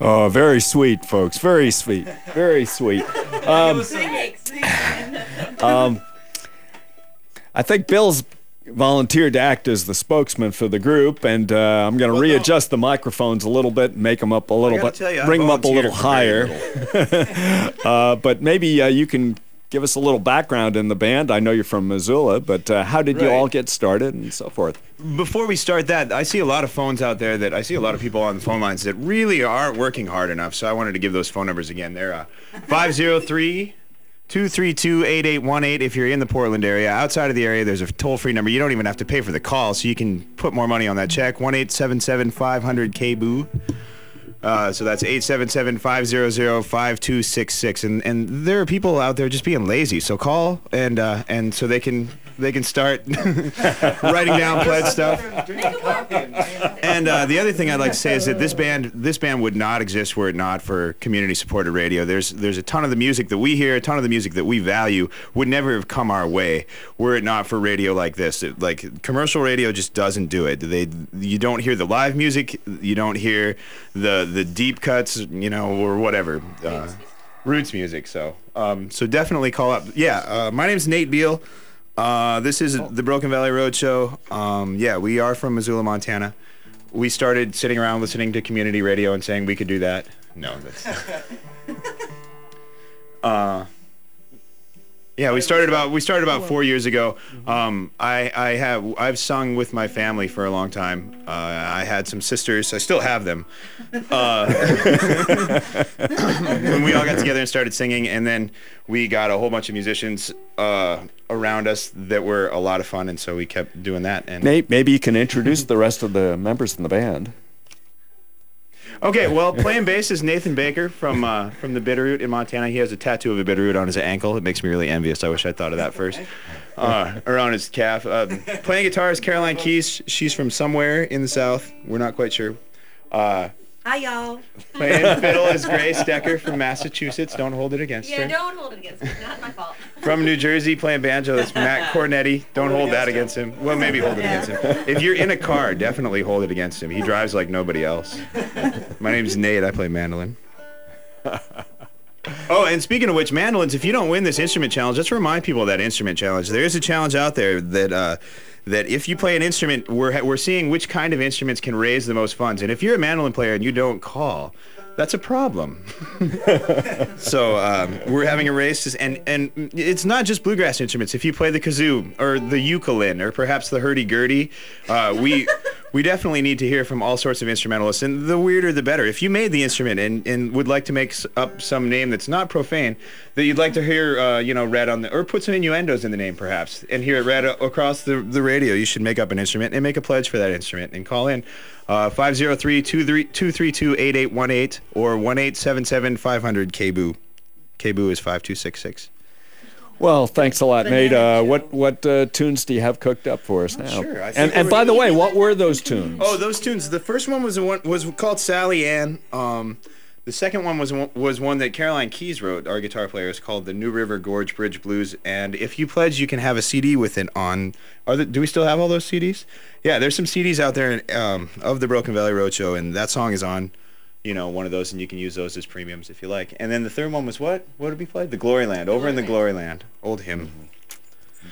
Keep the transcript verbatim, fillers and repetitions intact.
Oh, very sweet, folks. Very sweet. Very sweet. Um, um, I think Bill's volunteered to act as the spokesman for the group, and uh, I'm going to Well, readjust the microphones a little bit and make them up a little gotta bit, tell you, I bring them up a volunteered little for very higher. uh, but maybe uh, you can give us a little background in the band. I know you're from Missoula, but uh, how did you Right. all get started and so forth? Before we start that, I see a lot of phones out there that I see a lot of people on the phone lines that really aren't working hard enough. So I wanted to give those phone numbers again. They're uh, five oh three, two three two, eight eight one eight if you're in the Portland area. Outside of the area, there's a toll-free number. You don't even have to pay for the call, so you can put more money on that check. one eight seven seven, five hundred, K B O O. Uh, so that's eight seven seven, five hundred, five two six six, and and there are people out there just being lazy. So call and uh, and so they can they can start writing down pledge stuff. And uh, the other thing I'd like to say is that this band this band would not exist were it not for community supported radio. There's there's a ton of the music that we hear, a ton of the music that we value would never have come our way were it not for radio like this. It, like commercial radio just doesn't do it. They you don't hear the live music, you don't hear the the deep cuts, you know, or whatever. Uh, roots music. So um, so definitely call up. Yeah, uh, my name's Nate Beal. Uh, this is the Broken Valley Roadshow. Um, yeah, we are from Missoula, Montana. We started sitting around listening to community radio and saying we could do that. No, that's. uh, yeah, we started about we started about four years ago. Um, I I have I've sung with my family for a long time. Uh, I had some sisters. I still have them. Uh, when we all got together and started singing, and then we got a whole bunch of musicians uh, around us that were a lot of fun, and so we kept doing that. And Nate, maybe you can introduce the rest of the members in the band. okay, well, playing bass is Nathan Baker from uh, from the Bitterroot in Montana. He has a tattoo of a Bitterroot on his ankle. It makes me really envious. I wish I'd thought of that first. Uh, or on his calf. Uh, playing guitar is Caroline Keys. She's from somewhere in the South. We're not quite sure. Uh, Hi, y'all. playing fiddle is Grace Decker from Massachusetts. Don't hold it against Yeah, her. don't hold it against me. Not my fault. From New Jersey, playing banjo is Matt Cornetti. Don't hold that against him. Well, maybe hold it against him. If you're in a car, definitely hold it against him. He drives like nobody else. My name's Nate. I play mandolin. Oh, and speaking of which, mandolins, if you don't win this instrument challenge, let's remind people of that instrument challenge. There is a challenge out there that uh, that if you play an instrument, we're, we're seeing which kind of instruments can raise the most funds. And if you're a mandolin player and you don't call, that's a problem. So um, we're having a race, and and it's not just bluegrass instruments. If you play the kazoo or the ukulele or perhaps the hurdy-gurdy, uh, we we definitely need to hear from all sorts of instrumentalists. And the weirder, the better. If you made the instrument and, and would like to make s- up some name that's not profane, that you'd like to hear, uh, you know, read on the, or put some innuendos in the name perhaps, and hear it read a- across the, the radio, you should make up an instrument and make a pledge for that instrument and call in. Uh, five oh three, two three two, eight eight one eight or one eight seven seven, five hundred, K B O O. K B O O is five two six six. Well, thanks a lot, Banana Nate. Uh, Joe. what what uh, tunes do you have cooked up for us now? sure. I think And and we're- by the way, what were those tunes? Oh, those tunes. The first one was a one was called Sally Ann. Um, the second one was one, was one that Caroline Keys wrote, our guitar player. It's called the New River Gorge Bridge Blues. And if you pledge, you can have a C D with it on. Are the, do we still have all those C Ds? Yeah, there's some C Ds out there um, of the Broken Valley Roadshow, and that song is on, you know, one of those, and you can use those as premiums if you like. And then the third one was what? What did we play? The Glory Land, over in the Glory Land. Old hymn.